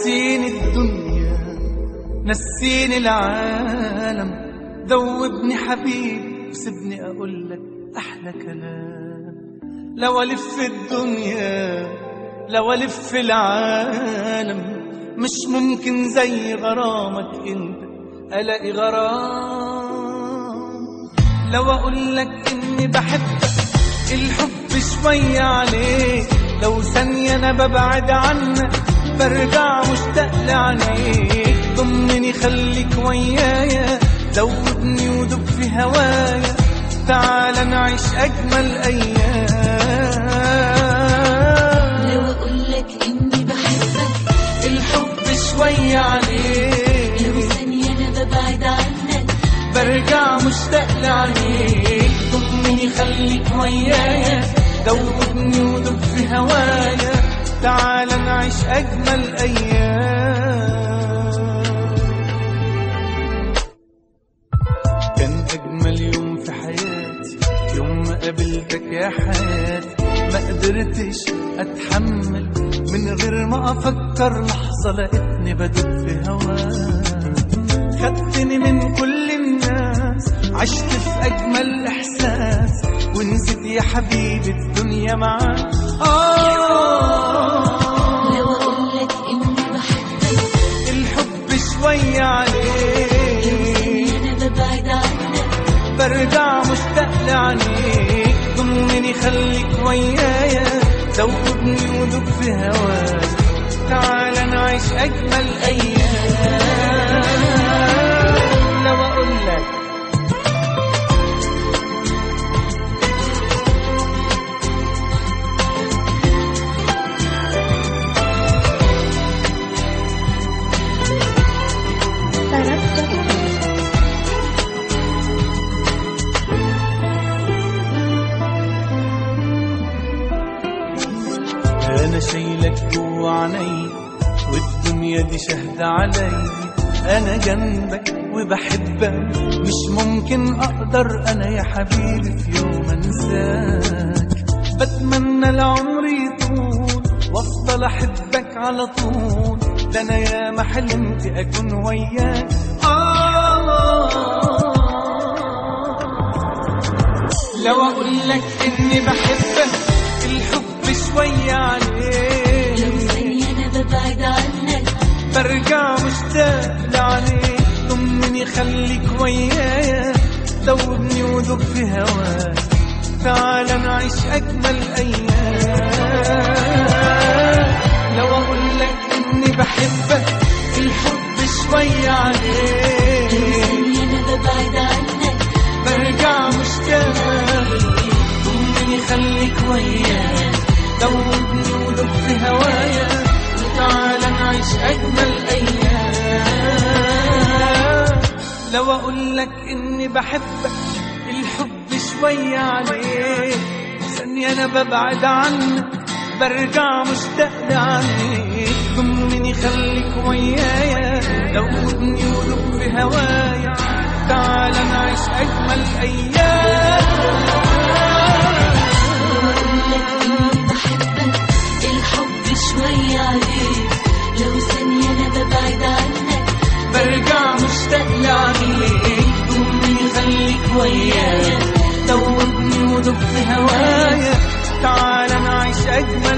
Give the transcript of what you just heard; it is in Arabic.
نسيني الدنيا نسيني العالم، ذوبني حبيبي وسيبني أقولك أحلى كلام. لو ألف الدنيا لو ألف العالم مش ممكن زي غرامك انت ألاقي غرام. لو أقولك إني بحبك الحب شوية عليك، لو ثانية أنا ببعد عنك برجع مشتاق لعينيك. ضمني خليك ويايا، ذوبني ودب في هوايا، تعال نعيش أجمل أيام. لو أقولك إني بحبك الحب شوية عليك، لو ثانية أنا ببعد عنك برجع مشتاق لعينيك. ضمني خليك ويايا، ذوبني ودب في هوايا، تعال نعيش أجمل أيام. كان أجمل يوم في حياتي يوم ما قابلتك يا حياتي. ما قدرتش أتحمل من غير ما أفكر لحظة، لقيتني بدب في هواك. خدتني من كل الناس، عشت في أجمل إحساس، ونسيت يا حبيبي الدنيا معاك. لو أقولك إني بحبك الحب شوية عليك، لو ثانية أنا ببعد عنك برجع مشتاق لعينيك. ضمني خليك ويايا، ذوبني ودب في هواك، تعال نعيش أجمل أيام. لو أقولك أنا شايلك جوا عيني والدنيا دي شاهدة علي. أنا جنبك وبحبك، مش ممكن أقدر أنا يا حبيبي في يوم أنساك. بتمنى العمر يطول وأفضل أحبك على طول، ده أنا يا ما حلمت أكون وياك. لو أقولك إني بحبك الحب شوية عليك، لو ثانية أنا ببعد عنك برجع مشتاق لعينيك. ضمني خليك ويايا، ذوبني ودب في هواك، تعال نعيش أجمل أيام. لو أقولك إني بحبك الحب شوية عليك، لو ثانية أنا ببعد عنك برجع مشتاق. ضمني خليك ويايا، ذوبني ودب في هوايا، تعال نعيش أجمل أيام. لو أقولك إني بحبك الحب شوية عليك، ثانية أنا ببعد عنك برجع مشتاق لعينيك. ضمني خليك ويايا، ذوبني ودب في هوايا، تعال نعيش أجمل أيام. الحب شوية عليك، لو ثانية أنا ببعد عنك برجع مشتاق لعينيك. ضمني خليك ويايا، ذوبني ودب في هوايا، تعال نعيش أجمل